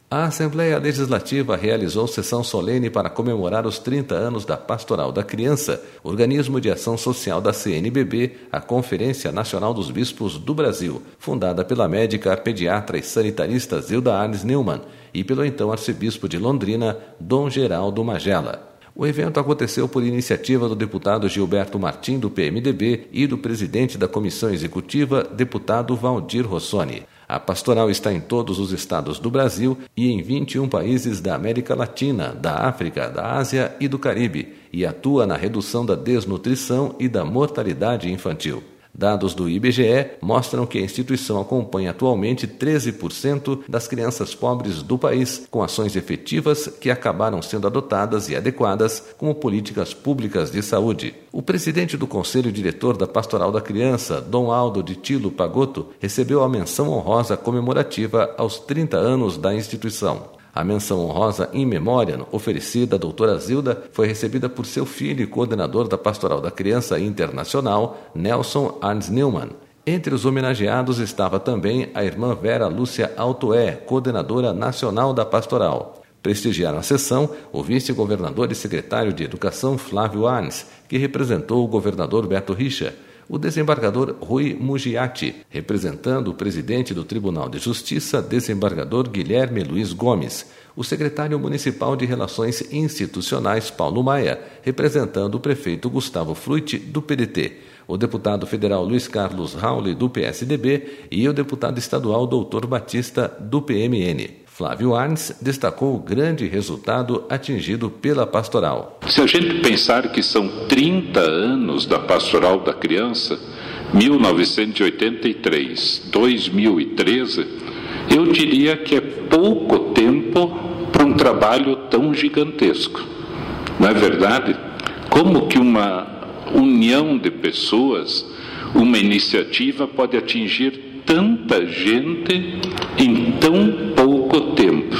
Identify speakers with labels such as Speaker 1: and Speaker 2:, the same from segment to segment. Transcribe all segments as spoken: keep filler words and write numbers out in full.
Speaker 1: A Assembleia Legislativa realizou sessão solene para comemorar os trinta anos da Pastoral da Criança, organismo de ação social da C N B B, a Conferência Nacional dos Bispos do Brasil, fundada pela médica, pediatra e sanitarista Zilda Arnes Neumann e pelo então arcebispo de Londrina, Dom Geraldo Magela. O evento aconteceu por iniciativa do deputado Gilberto Martim, do P M D B, e do presidente da Comissão Executiva, deputado Valdir Rossoni. A pastoral está em todos os estados do Brasil e em vinte e um países da América Latina, da África, da Ásia e do Caribe, e atua na redução da desnutrição e da mortalidade infantil. Dados do I B G E mostram que a instituição acompanha atualmente treze por cento das crianças pobres do país, com ações efetivas que acabaram sendo adotadas e adequadas como políticas públicas de saúde. O presidente do Conselho Diretor da Pastoral da Criança, Dom Aldo de Tilo Pagotto, recebeu a menção honrosa comemorativa aos trinta anos da instituição. A menção honrosa in memoriam, oferecida à doutora Zilda, foi recebida por seu filho e coordenador da Pastoral da Criança Internacional, Nelson Arnes Neumann. Entre os homenageados estava também a irmã Vera Lúcia Altoé, coordenadora nacional da Pastoral. Prestigiaram a sessão o vice-governador e secretário de Educação Flávio Arnes, que representou o governador Beto Richa, o desembargador Rui Mugiati, representando o presidente do Tribunal de Justiça, desembargador Guilherme Luiz Gomes, o secretário municipal de Relações Institucionais, Paulo Maia, representando o prefeito Gustavo Frutti, do P D T, o deputado federal Luiz Carlos Rauli, do P S D B, e o deputado estadual doutor Batista, do P M N. Flávio Arnes destacou o grande resultado atingido pela pastoral.
Speaker 2: Se a gente pensar que são trinta anos da Pastoral da Criança, mil novecentos e oitenta e três, dois mil e treze, eu diria que é pouco tempo para um trabalho tão gigantesco. Não é verdade? Como que uma união de pessoas, uma iniciativa pode atingir tanta gente em tão pouco tempo?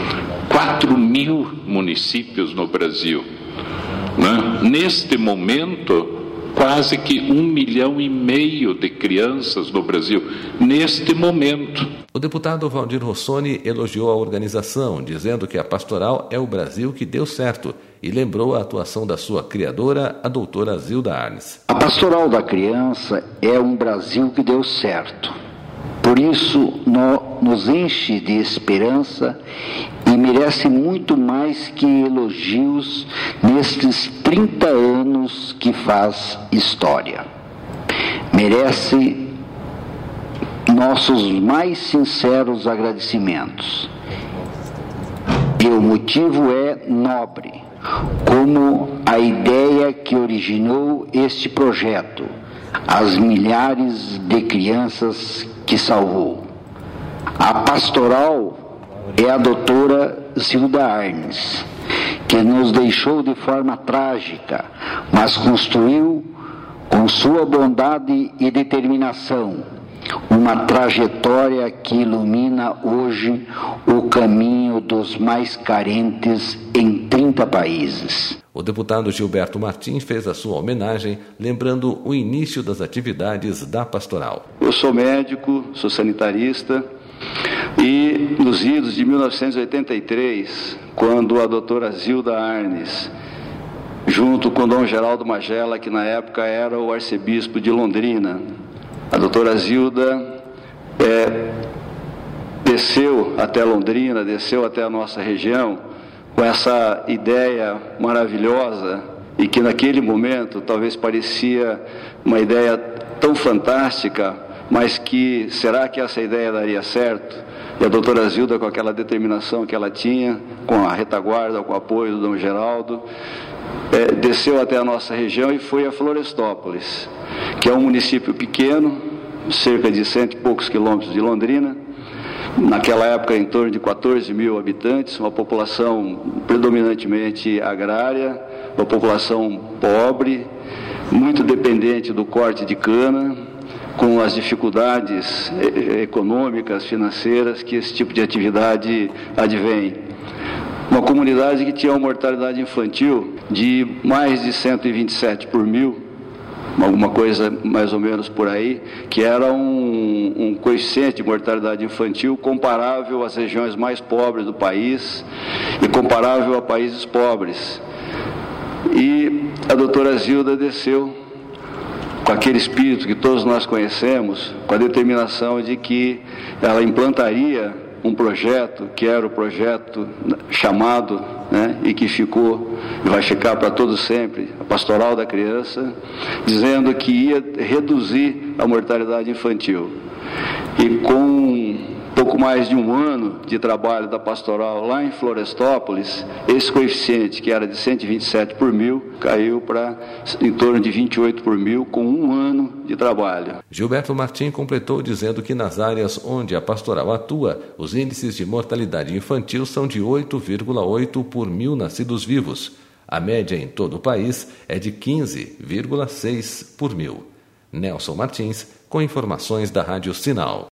Speaker 2: quatro mil municípios no Brasil, né? Neste momento, quase que um milhão e meio de crianças no Brasil, neste momento.
Speaker 1: O deputado Valdir Rossoni elogiou a organização, dizendo que a pastoral é o Brasil que deu certo, e lembrou a atuação da sua criadora, a doutora Zilda Arnes.
Speaker 3: A Pastoral da Criança é um Brasil que deu certo. Por isso, nos enche de esperança e merece muito mais que elogios nestes trinta anos que faz história. Merece nossos mais sinceros agradecimentos. E o motivo é nobre, como a ideia que originou este projeto, as milhares de crianças que salvou. A pastoral é a doutora Zilda Arnes, que nos deixou de forma trágica, mas construiu com sua bondade e determinação uma trajetória que ilumina hoje o caminho dos mais carentes em trinta países.
Speaker 1: O deputado Gilberto Martim fez a sua homenagem, lembrando o início das atividades da pastoral.
Speaker 4: Eu sou médico, sou sanitarista, e nos idos de mil novecentos e oitenta e três, quando a doutora Zilda Arnes, junto com Dom Geraldo Magela, que na época era o arcebispo de Londrina, a doutora Zilda é, desceu até Londrina, desceu até a nossa região, com essa ideia maravilhosa e que naquele momento talvez parecia uma ideia tão fantástica, mas que será que essa ideia daria certo? E a doutora Zilda, com aquela determinação que ela tinha, com a retaguarda, com o apoio do Dom Geraldo, é, desceu até a nossa região e foi a Florestópolis, que é um município pequeno, cerca de cento e poucos quilômetros de Londrina, naquela época em torno de quatorze mil habitantes, uma população predominantemente agrária, uma população pobre, muito dependente do corte de cana, com as dificuldades econômicas, financeiras que esse tipo de atividade advém. Uma comunidade que tinha uma mortalidade infantil de mais de cento e vinte e sete por mil, alguma coisa mais ou menos por aí, que era um, um coeficiente de mortalidade infantil comparável às regiões mais pobres do país e comparável a países pobres. E a doutora Zilda desceu com aquele espírito que todos nós conhecemos, com a determinação de que ela implantaria um projeto, que era o projeto chamado, né, e que ficou, e vai ficar para todos sempre, a Pastoral da Criança, dizendo que ia reduzir a mortalidade infantil. E com pouco mais de um ano de trabalho da pastoral lá em Florestópolis, esse coeficiente, que era de cento e vinte e sete por mil, caiu para em torno de vinte e oito por mil, com um ano de trabalho.
Speaker 1: Gilberto Martim completou dizendo que nas áreas onde a pastoral atua, os índices de mortalidade infantil são de oito vírgula oito por mil nascidos vivos. A média em todo o país é de quinze vírgula seis por mil. Nelson Martins, com informações da Rádio Sinal.